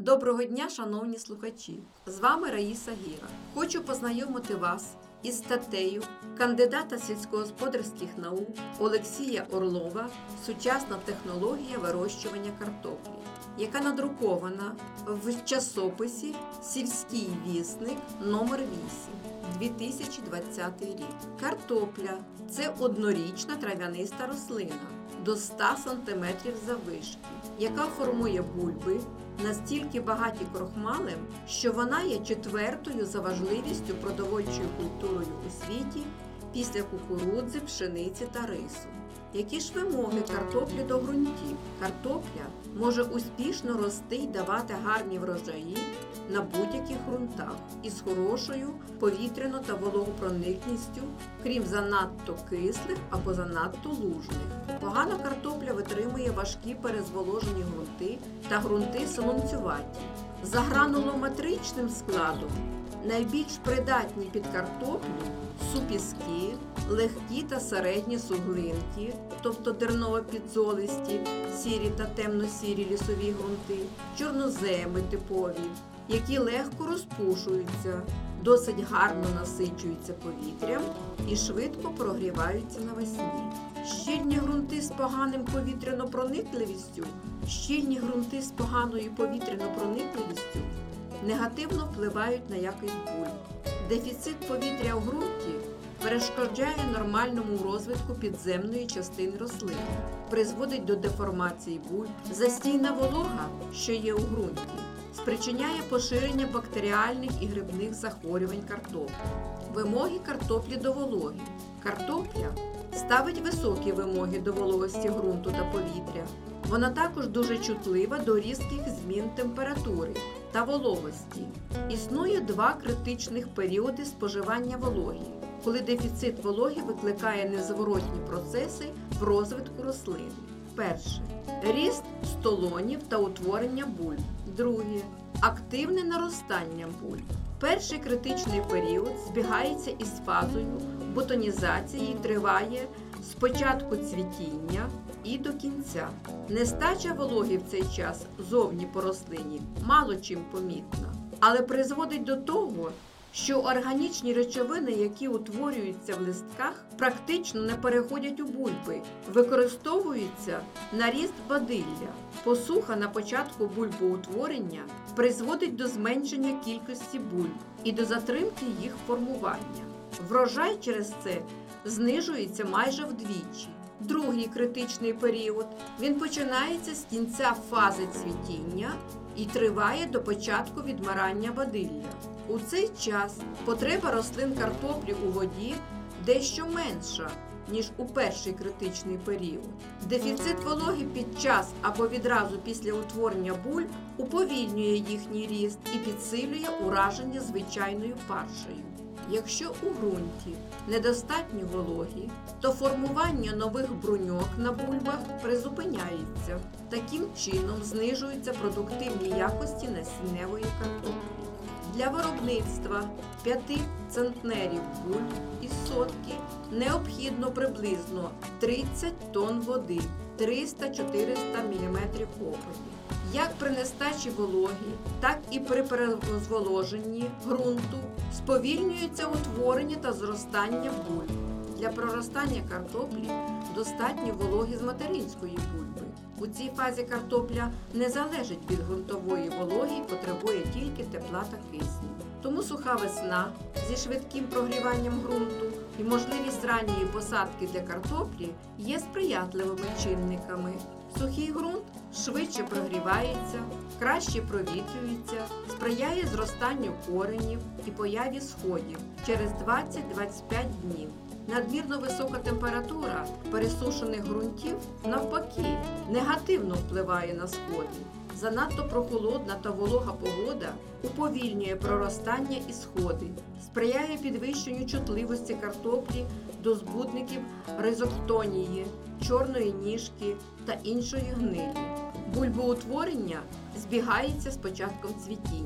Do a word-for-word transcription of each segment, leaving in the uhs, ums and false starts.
Доброго дня, шановні слухачі! З вами Раїса Гіра. Хочу познайомити вас із статтею кандидата сільськогосподарських наук Олексія Орлова «Сучасна технологія вирощування картоплі», яка надрукована в часописі «Сільський вісник» номер вісім, дві тисячі двадцятий рік. Картопля – це однорічна трав'яниста рослина до ста сантиметрів заввишки, яка формує бульби, настільки багаті крохмалем, що вона є четвертою за важливістю продовольчою культурою у світі після кукурудзи, пшениці та рису. Які ж вимоги картоплі до ґрунтів? Картопля може успішно рости й давати гарні врожаї на будь-яких ґрунтах із хорошою повітряно- та вологопроникністю, крім занадто кислих або занадто лужних. Погано картопля витримує важкі перезволожені ґрунти та ґрунти солонцюваті. За гранулометричним складом найбільш придатні під картоплю супіски, легкі та середні суглинки, тобто дерново-підзолисті, сірі та темно-сірі лісові ґрунти, чорноземи типові, які легко розпушуються, досить гарно насичуються повітрям і швидко прогріваються навесні. Щільні ґрунти з поганим повітряно-проникливістю, щільні ґрунти з поганою повітряно-проникливістю негативно впливають на якість бульб. Дефіцит повітря у ґрунті перешкоджає нормальному розвитку підземної частини рослини, призводить до деформації бульб. Застійна волога, що є у ґрунті, спричиняє поширення бактеріальних і грибних захворювань картоплі. Вимоги картоплі до вологи. Картопля ставить високі вимоги до вологості ґрунту та повітря. Вона також дуже чутлива до різких змін температури та вологості. Існує два критичних періоди споживання вологи, коли дефіцит вологи викликає незворотні процеси в розвитку рослини. Перше – ріст столонів та утворення бульб. Друге – активне наростання бульб. Перший критичний період збігається із фазою бутонізації і триває з початку цвітіння і до кінця. Нестача вологи в цей час зовні по рослині мало чим помітна, але призводить до того, що органічні речовини, які утворюються в листках, практично не переходять у бульби, використовуються на ріст бадилля. Посуха на початку бульбоутворення призводить до зменшення кількості бульб і до затримки їх формування. Врожай через це знижується майже вдвічі. Другий критичний період, він починається з кінця фази цвітіння і триває до початку відмирання бадилля. У цей час потреба рослин картоплі у воді дещо менша, ніж у перший критичний період. Дефіцит вологи під час або відразу після утворення бульб уповільнює їхній ріст і підсилює ураження звичайною паршею. Якщо у ґрунті недостатньо вологі, то формування нових бруньок на бульбах призупиняється. Таким чином знижуються продуктивні якості насінневої картоплі. Для виробництва п'яти центнерів бульб із сотки необхідно приблизно тридцять тонн води, триста-чотириста міліметрів опаді. Як при нестачі вологи, так і при перезволоженні ґрунту сповільнюється утворення та зростання бульб. Для проростання картоплі достатньо вологи з материнської бульби. У цій фазі картопля не залежить від ґрунтової вологи і потребує тільки тепла та кисню. Тому суха весна зі швидким прогріванням ґрунту і можливість ранньої посадки для картоплі є сприятливими чинниками. Сухий ґрунт швидше прогрівається, краще провітрюється, сприяє зростанню коренів і появі сходів через двадцять-двадцять п'ять днів. Надмірно висока температура пересушених ґрунтів, навпаки, негативно впливає на сходи. Занадто прохолодна та волога погода уповільнює проростання і сходи, сприяє підвищенню чутливості картоплі до збудників ризоктонії, чорної ніжки та іншої гнилі. Бульбоутворення збігається з початком цвітіння.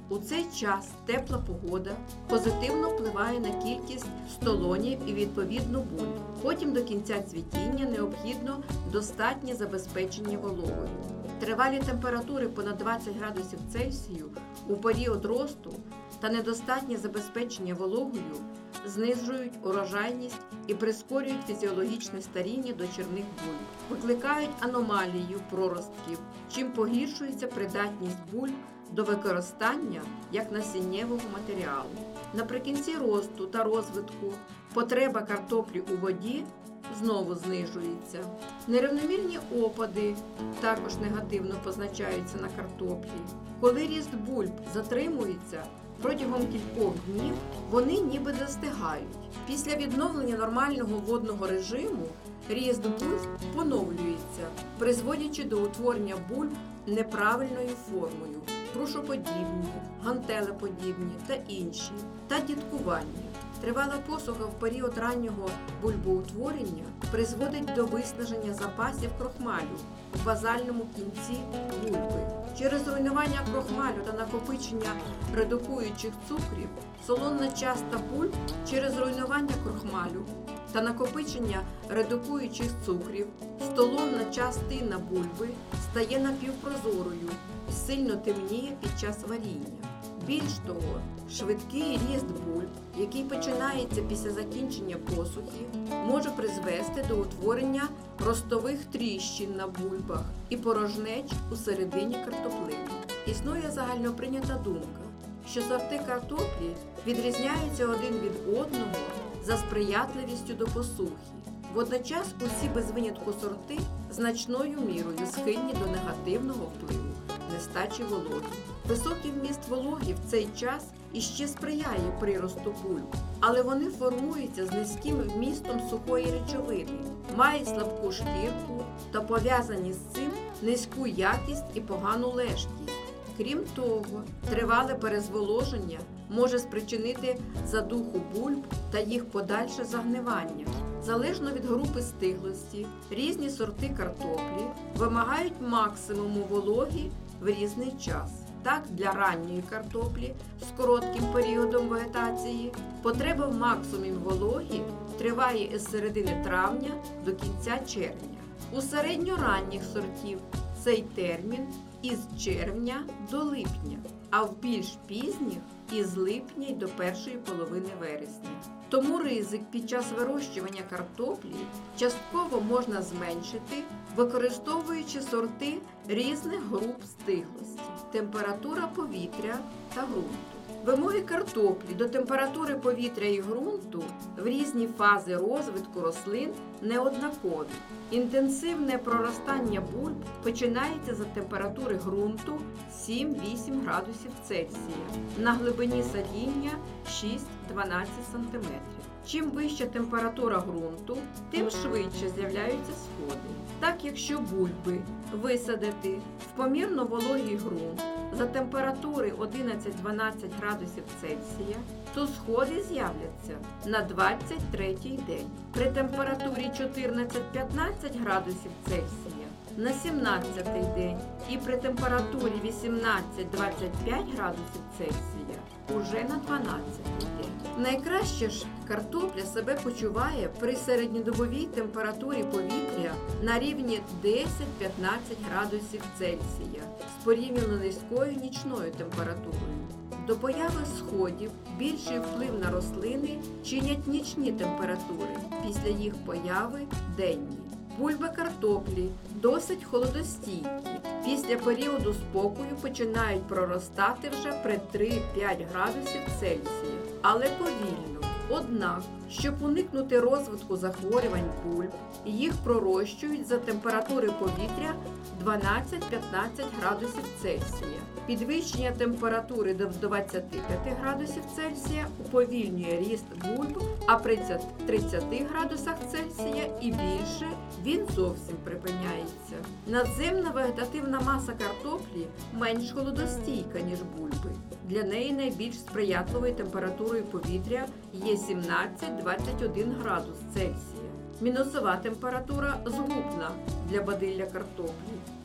У цей час тепла погода позитивно впливає на кількість столонів і відповідно бульб. Потім до кінця цвітіння необхідно достатнє забезпечення вологою. Тривалі температури понад двадцять градусів Цельсію у період росту та недостатнє забезпечення вологою знижують урожайність і прискорюють фізіологічне старіння дочірних бульб, викликають аномалію проростків, чим погіршується придатність бульб до використання як насіннєвого матеріалу. Наприкінці росту та розвитку потреба картоплі у воді знову знижується. Нерівномірні опади також негативно позначаються на картоплі. Коли ріст бульб затримується протягом кількох днів, вони ніби застигають. Після відновлення нормального водного режиму ріст бульб поновлюється, призводячи до утворення бульб неправильною формою, грушоподібні, гантелеподібні та інші, та діткування. Тривала посуха в період раннього бульбоутворення призводить до виснаження запасів крохмалю в базальному кінці бульби. Через руйнування крохмалю та накопичення редукуючих цукрів солонна частина бульб через руйнування крохмалю та накопичення редукуючих цукрів столонна частина бульби стає напівпрозорою і сильно темніє під час варіння. Більш того, швидкий ріст бульб, який починається після закінчення посухи, може призвести до утворення ростових тріщин на бульбах і порожнеч у середині картоплини. Існує загальноприйнята думка, що сорти картоплі відрізняються один від одного за сприятливістю до посухи. Водночас усі без винятку сорти значною мірою схильні до негативного впливу нестачі вологи. Високий вміст вологи в цей час іще сприяє приросту бульб, але вони формуються з низьким вмістом сухої речовини, мають слабку шкірку та пов'язані з цим низьку якість і погану лежкість. Крім того, тривале перезволоження може спричинити задуху бульб та їх подальше загнивання. Залежно від групи стиглості, різні сорти картоплі вимагають максимуму вологи в різний час. Так, для ранньої картоплі з коротким періодом вегетації потреба в максимумі вологи триває із середини травня до кінця червня. У середньоранніх сортів цей термін із червня до липня, а в більш пізніх із липня й до першої половини вересня. Тому ризик під час вирощування картоплі частково можна зменшити, використовуючи сорти різних груп стиглості, температура повітря та ґрунту. Вимоги картоплі до температури повітря і ґрунту в різні фази розвитку рослин неоднакові. Інтенсивне проростання бульб починається за температури ґрунту сім-вісім градусів Цельсія, на глибині садіння шість-дванадцять сантиметрів. Чим вища температура ґрунту, тим швидше з'являються сходи. Так, якщо бульби висадити в помірно вологий ґрунт за температури одинадцять-дванадцять градусів Цельсія, то сходи з'являться на двадцять третій день. При температурі чотирнадцять-п'ятнадцять градусів Цельсія на сімнадцятий день і при температурі вісімнадцять-двадцять п'ять градусів Цельсія уже на дванадцятий день. Найкраще ж картопля себе почуває при середньодобовій температурі повітря на рівні десять-п'ятнадцять градусів Цельсія з порівняно низькою нічною температурою. До появи сходів більший вплив на рослини чинять нічні температури, після їх появи – денні. Бульби картоплі досить холодостійкі. Після періоду спокою починають проростати вже при три-п'ять градусів Цельсія, але повільно. Однак, щоб уникнути розвитку захворювань бульб, їх пророщують за температури повітря дванадцять-п'ятнадцять градусів Цельсія. Підвищення температури до двадцяти п'яти градусів Цельсія уповільнює ріст бульб, а при тридцяти градусах Цельсія і більше він зовсім припиняється. Надземна вегетативна маса картоплі менш холодостійка, ніж бульби. Для неї найбільш сприятливою температурою повітря є сімнадцять-двадцять один градус Цельсія. Мінусова температура згубна для бадилля картоплі.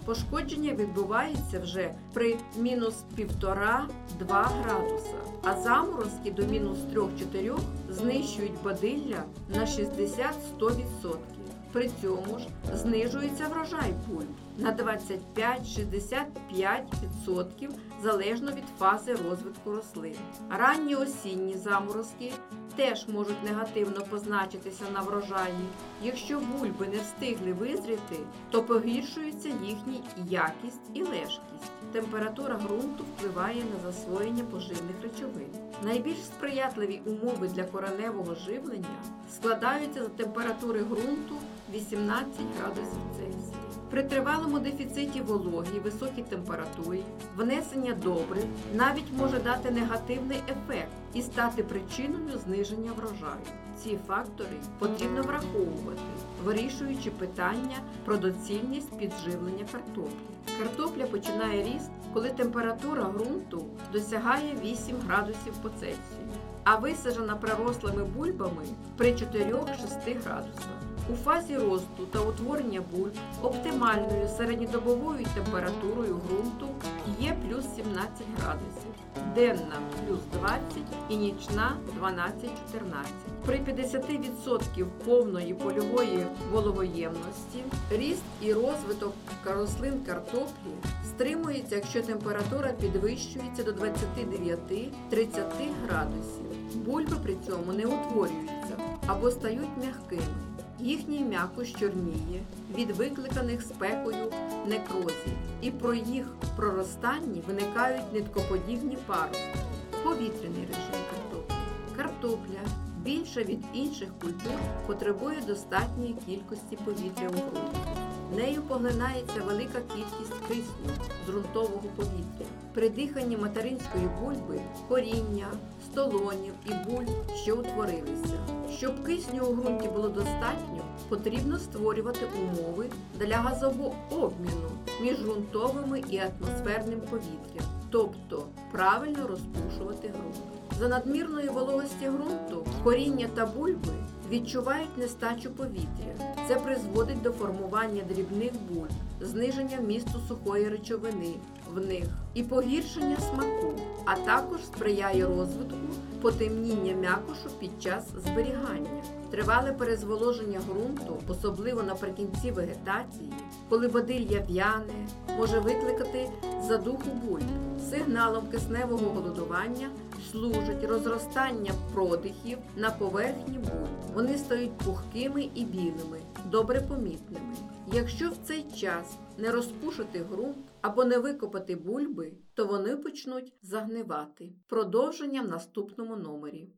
Пошкодження відбувається вже при мінус півтора-два градуса, а заморозки до мінус три-чотири знищують бадилля на шістдесят-сто відсотків. При цьому ж знижується врожай бульб на двадцять п'ять-шістдесят п'ять відсотків залежно від фази розвитку рослин. Ранні осінні заморозки теж можуть негативно позначитися на врожаї. Якщо бульби не встигли визріти, то погіршується їхня якість і лежкість. Температура ґрунту впливає на засвоєння поживних речовин. Найбільш сприятливі умови для кореневого живлення складаються за температури ґрунту вісімнадцять градусів Цельсія. При тривалому дефіциті вологи і високій температурі внесення добрив навіть може дати негативний ефект і стати причиною зниження врожаю. Ці фактори потрібно враховувати, вирішуючи питання про доцільність підживлення картоплі. Картопля починає ріст, коли температура ґрунту досягає вісім градусів по Цельсію, а висаджена пророслими бульбами при чотири-шість градусах. У фазі росту та утворення бульб оптимальною середньодобовою температурою ґрунту є плюс сімнадцять градусів, денна плюс двадцять і нічна дванадцять-чотирнадцять. При п'ятдесят відсотків повної польової вологоємності ріст і розвиток рослин картоплі стримується, якщо температура підвищується до двадцять дев'ять-тридцять градусів. Бульби при цьому не утворюються або стають м'якими. Їхній м'якош чорніє від викликаних спекою некрозів, і про їх проростанні виникають ниткоподібні паростки. Повітряний режим картоплі. Картопля більше від інших культур потребує достатньої кількості повітря у ґрунті. Нею поглинається велика кількість кисню з ґрунтового повітря. При диханні материнської бульби коріння, столонів і бульб, що утворилися. Щоб кисню у ґрунті було достатньо, потрібно створювати умови для газообміну між ґрунтовими і атмосферним повітрям, тобто правильно розпушувати ґрунт. За надмірної вологості ґрунту коріння та бульби відчувають нестачу повітря. Це призводить до формування дрібних бульб, зниження вмісту сухої речовини в них і погіршення смаку, а також сприяє розвитку потемніння м'якошу під час зберігання. Тривале перезволоження ґрунту, особливо наприкінці вегетації, коли бадилля в'яне, може викликати задуху бульб. Сигналом кисневого голодування служить розростання продихів на поверхні бульб. Вони стають пухкими і білими, добре помітними. Якщо в цей час не розпушити ґрунт або не викопати бульби, то вони почнуть загнивати. Продовження в наступному номері.